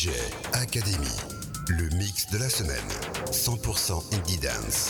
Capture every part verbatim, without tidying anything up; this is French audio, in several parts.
J Academy, le mix de la semaine, cent pour cent Indie Dance.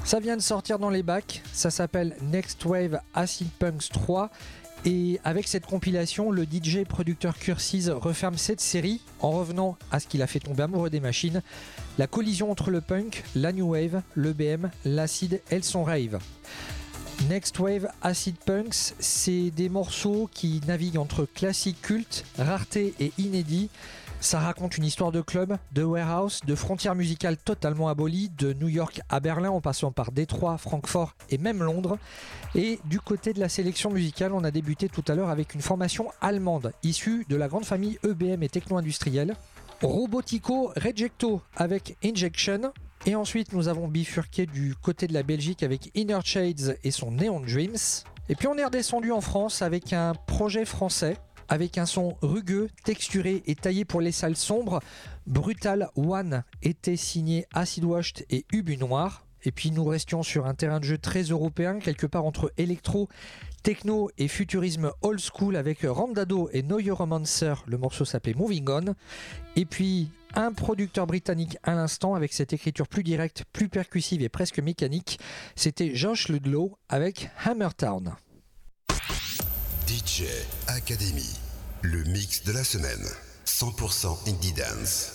Ça vient de sortir dans les bacs, ça s'appelle Next Wave Acid Punks trois. Et avec cette compilation, le D J producteur Cursiz referme cette série en revenant à ce qu'il a fait tomber amoureux des machines, la collision entre le punk, la new wave, le B M, l'acid et le son rave. Next Wave Acid Punks, c'est des morceaux qui naviguent entre classique culte, rareté et inédit. Ça raconte une histoire de club, de warehouse, de frontières musicales totalement abolies, de New York à Berlin en passant par Détroit, Francfort et même Londres. Et du côté de la sélection musicale, on a débuté tout à l'heure avec une formation allemande issue de la grande famille E B M et techno-industrielle. Robotico Rejecto avec Injection. Et ensuite, nous avons bifurqué du côté de la Belgique avec Inner Shades et son Neon Dreams. Et puis on est redescendu en France avec un projet français, avec un son rugueux, texturé et taillé pour les salles sombres. Brutal One était signé Acid Washed et Ubu Noir. Et puis nous restions sur un terrain de jeu très européen, quelque part entre électro, techno et futurisme old school avec Randado et Neuromancer. Le morceau s'appelait Moving On. Et puis un producteur britannique à l'instant avec cette écriture plus directe, plus percussive et presque mécanique. C'était Josh Ludlow avec Hammertown. D J Academy, le mix de la semaine, cent pour cent Indie Dance.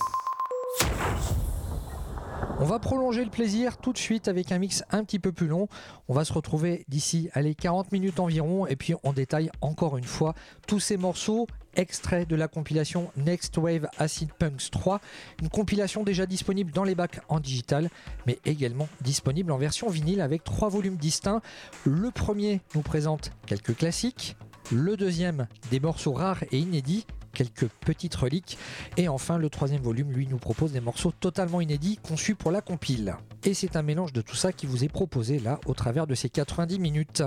On va prolonger le plaisir tout de suite avec un mix un petit peu plus long. On va se retrouver d'ici allez, quarante minutes environ et puis on détaille encore une fois tous ces morceaux extraits de la compilation Next Wave Acid Punks trois. Une compilation déjà disponible dans les bacs en digital mais également disponible en version vinyle avec trois volumes distincts. Le premier nous présente quelques classiques, le deuxième des morceaux rares et inédits, quelques petites reliques, et enfin le troisième volume lui nous propose des morceaux totalement inédits conçus pour la compile. Et c'est un mélange de tout ça qui vous est proposé là au travers de ces quatre-vingt-dix minutes.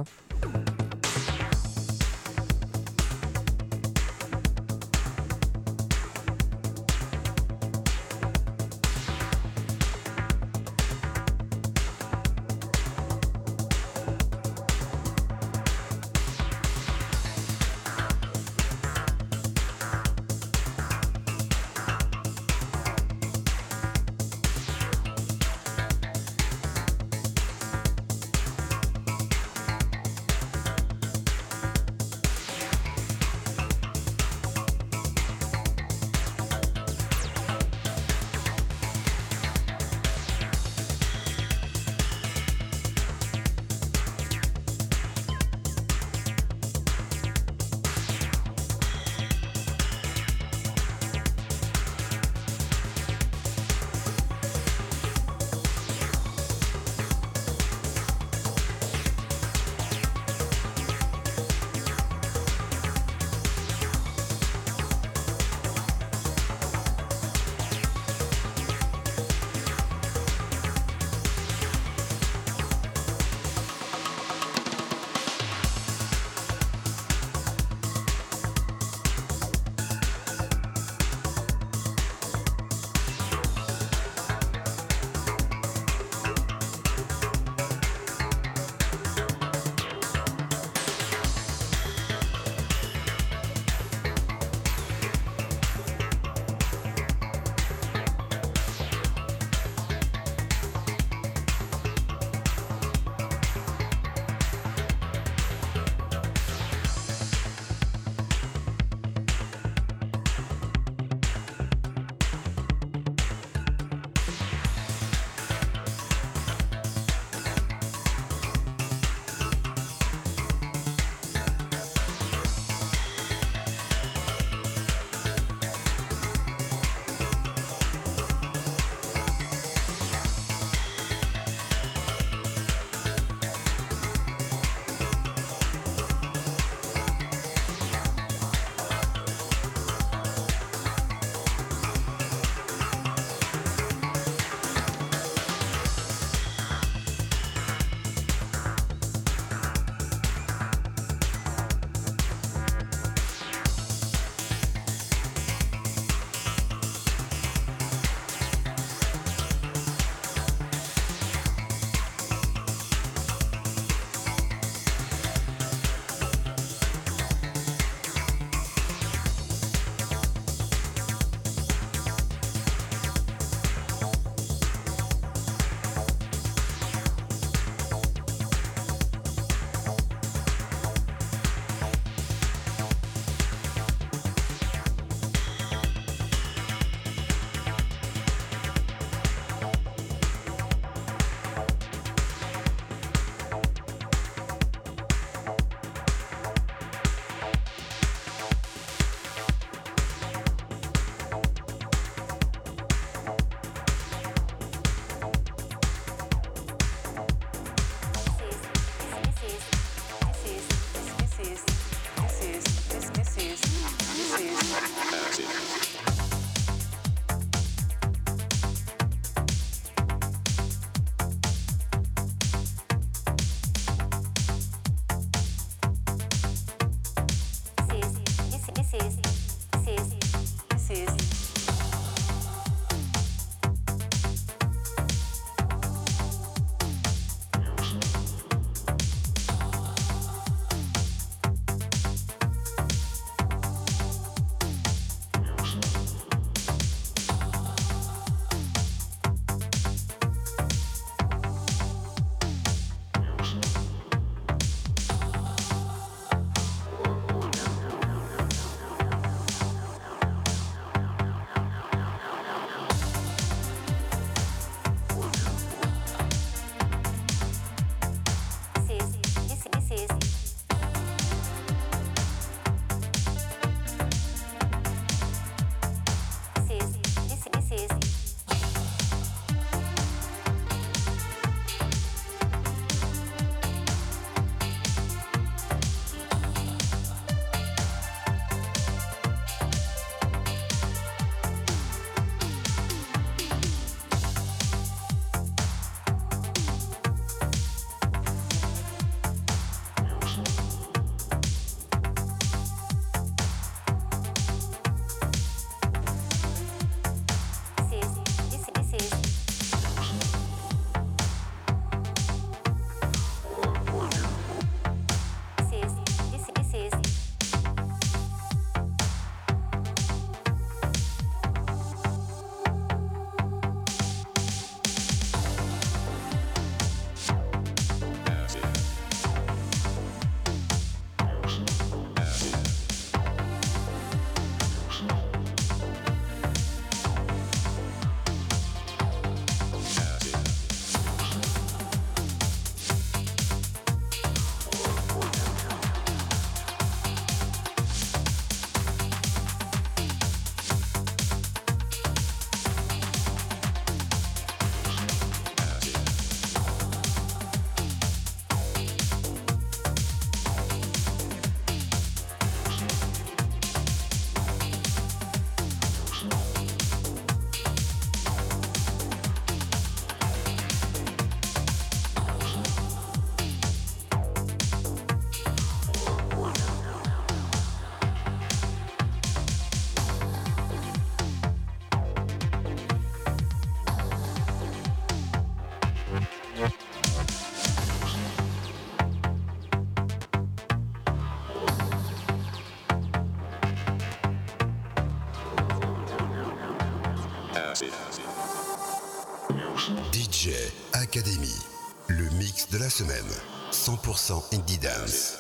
D J Academy, le mix de la semaine, cent pour cent Indie Dance.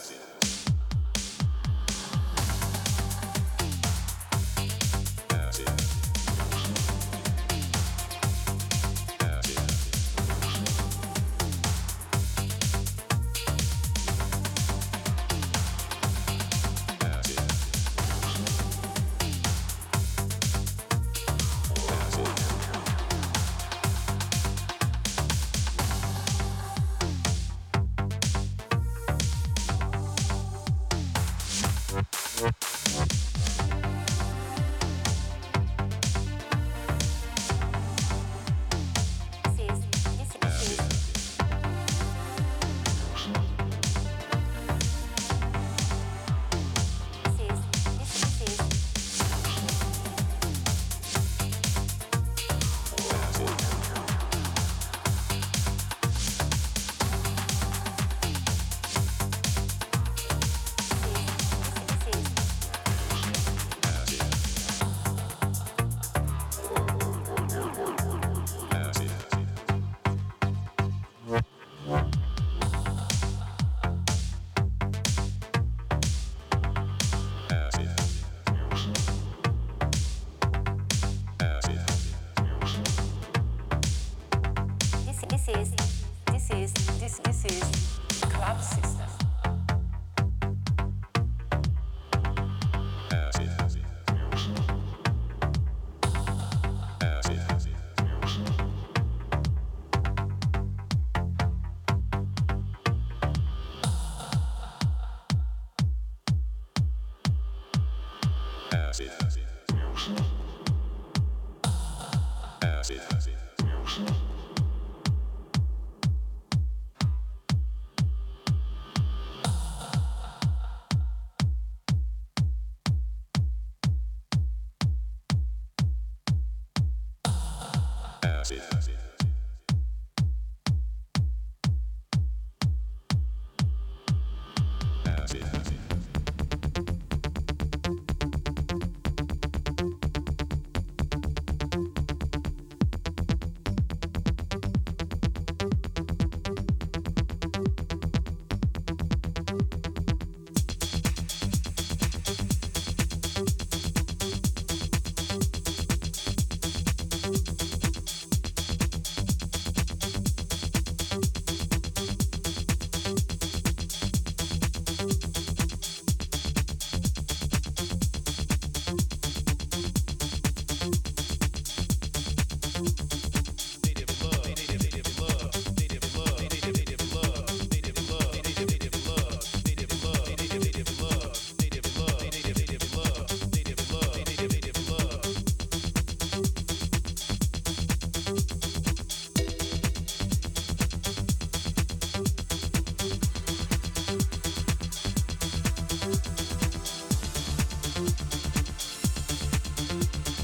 Acid.